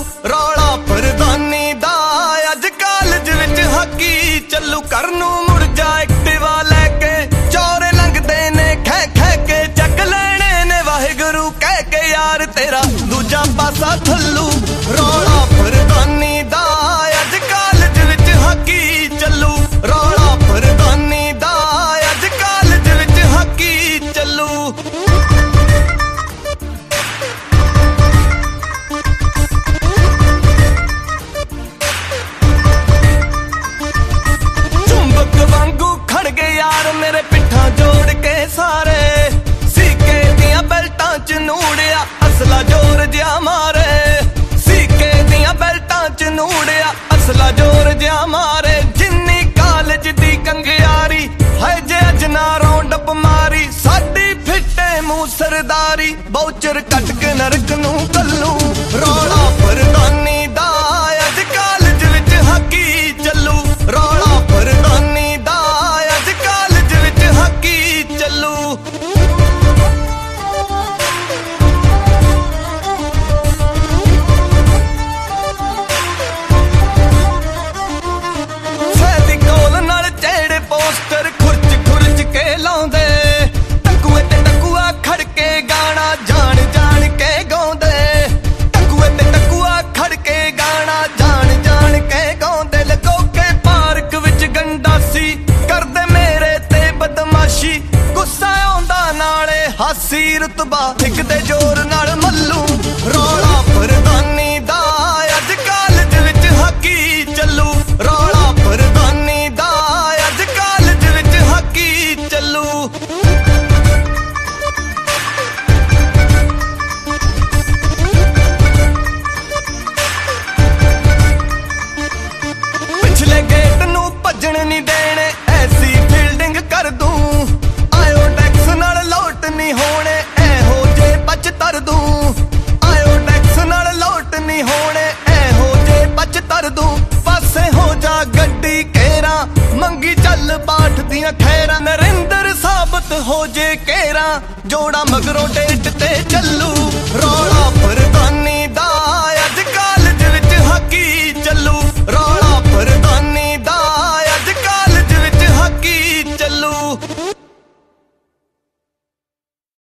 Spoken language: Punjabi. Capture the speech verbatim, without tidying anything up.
ਰੌਲਾ ਪ੍ਰਧਾਨੀ ਦਾ ਅੱਜ ਕਾਲਜ ਵਿੱਚ ਹਾਕੀ ਚੱਲੂ। ਘਰ ਨੂੰ ਮੁੜ ਜਾ ਐਕਟਿਵਾ ਲੈ ਕੇ, ਚੌਰੇ ਲੰਘਦੇ ਨੇ ਖੈ ਖੈ ਕੇ, ਚੱਕ ਲੈਣੇ ਨੇ ਵਾਹਿਗੁਰੂ ਕਹਿ ਕੇ, ਯਾਰ ਤੇਰਾ ਦੂਜਾ ਪਾਸਾ ਥੱਲੂ। ਰੌਲਾ ਪ੍ਰਧਾਨੀ ਦਾ ਅੱਜ ਕਾਲਜ ਵਿੱਚ ਹਾਕੀ ਚੱਲੂ। ਰੌਲਾ ਪ੍ਰਧਾਨੀ ਦਾ ਅੱਜ ਕਾਲਜ ਵਿੱਚ ਹਾਕੀ ਚੱਲੂ। ਚੁੰਬਕ ਵਾਂਗੂ ਖੜ ਗਏ ਯਾਰ ਮੇਰੇ ਪਿੱਠਾਂ ਜੋੜ ਕੇ ਸਾਰੇ, ਸੀਕੇ ਦੀਆਂ ਬੈਲਟਾਂ ਚ ਨੂੜਿਆ ਅਸਲਾ ਜ਼ੋਰ ਜਿਹਾ ਮਾਰੇ, ਸੀਕੇ ਦੀਆਂ ਬੈਲਟਾਂ ਚ ਨੂੜਿਆ ਅਸਲਾ ਜ਼ੋਰ ਜਿਹਾ ਮਾਰੇ। ਜਿੰਨੀ ਕਾਲਜ ਦੀ ਕੰਗਿਆਰੀ ਹੈ ਜੇ ਅੱਜ ਨਾ ਰੌਂਡ ਅਪ ਮਾਰੀ, ਸਾਡੀ ਫਿੱਟੇ ਮੂੰਹ ਸਰਦਾਰੀ ਬਾਊਚਰ ਕੱਟ ਕੇ ਨਰਕ ਨੂੰ ਕੱਲੂ। ਰੌਲਾ ਪ੍ਰਧਾਨੀ ਦਾ ਅੱਜ ਕਾਲਜ ਵਿੱਚ ਹਾਕੀ ਚੱਲੂ। ਰੌਲਾ ਪ੍ਰਧਾਨੀ ਦਾ ਅੱਜ ਕਾਲਜ ਵਿੱਚ ਹਾਕੀ ਚੱਲੂ। ਫੈਵੀਕੋਲ ਨਾਲ ਚਿਹੜੇ ਪੋਸਟਰ ਖੁਰਚ ਖੁਰਚ ਕੇ ਲਾਉਂਦੇ, ਟਕੂਏ ਤੇ ਟਕੂਆ ਖੜ ਕੇ ਗਾਣਾ ਜਾਣ ਜਾਣ ਕੇ ਗਾਉਂਦੇ, ਟਕੂਏ ਤੇ ਟਕੂਆ ਖੜ ਕੇ ਗਾਣਾ ਜਾਣ ਜਾਣ ਕੇ ਗਾਉਂਦੇ। ਲਗੋ ਕੇ ਪਾਰਕ ਵਿੱਚ ਗੰਡਾਸੀ ਕਰਦੇ ਮੇਰੇ ਤੇ ਬਦਮਾਸ਼ੀ, ਗੁੱਸਾ ਆਉਂਦਾ ਨਾਲੇ ਹਾਸੀ, ਰੁਤਬਾ ਠਿਕਦੇ ਜ਼ੋਰ ਨਾਲ ਮੱਲੂ। ਰੌਲਾ ਪ੍ਰਧਾਨੀ ਦਾ ਅੱਜ ਕਾਲਜ ਵਿੱਚ ਹਾਕੀ ਚੱਲੂ। ਰੌਲਾ ਪ੍ਰਧਾਨੀ ਦਾ ਅੱਜ ਕਾਲਜ ਵਿੱਚ ਹਾਕੀ ਚੱਲੂ। ਪਿਛਲੇ ਗੇਟ ਨੂੰ ਭੱਜਣ ਨਹੀਂ ਦੇਣੇ, ਐਸੀ ਫੀਲਡਿੰਗ ਕਰ ਦੂੰ। ਆਇਓ ਟੈਕਸ ਨਾਲ ਲੋਟ ਨਹੀਂ ਹੋਣੇ, ਇਹੋ ਜੇ ਪੱਚ ਤਰ ਦੂੰ। ਆਇਓ ਟੈਕਸ ਨਾਲ ਲੋਟ ਨਹੀਂ ਹੋਣੇ, ਇਹੋ ਜੇ ਪੱਚ ਤਰ ਦੂੰ। ਪਾਸੇ ਹੋ ਜਾ ਗੱਡੀ ਕੇਰਾਂ, ਮੰਗੀ ਚੱਲ ਬਾਠ ਦੀਆਂ ਖੈਰਾਂ। ਨਰਿੰਦਰ ਸਾਬਤ ਹੋ ਜੇ ਕੇਰਾਂ, ਜੋੜਾ ਮਗਰੋਂ ਡੇਟ ਤੇ ਚੱਲੂ।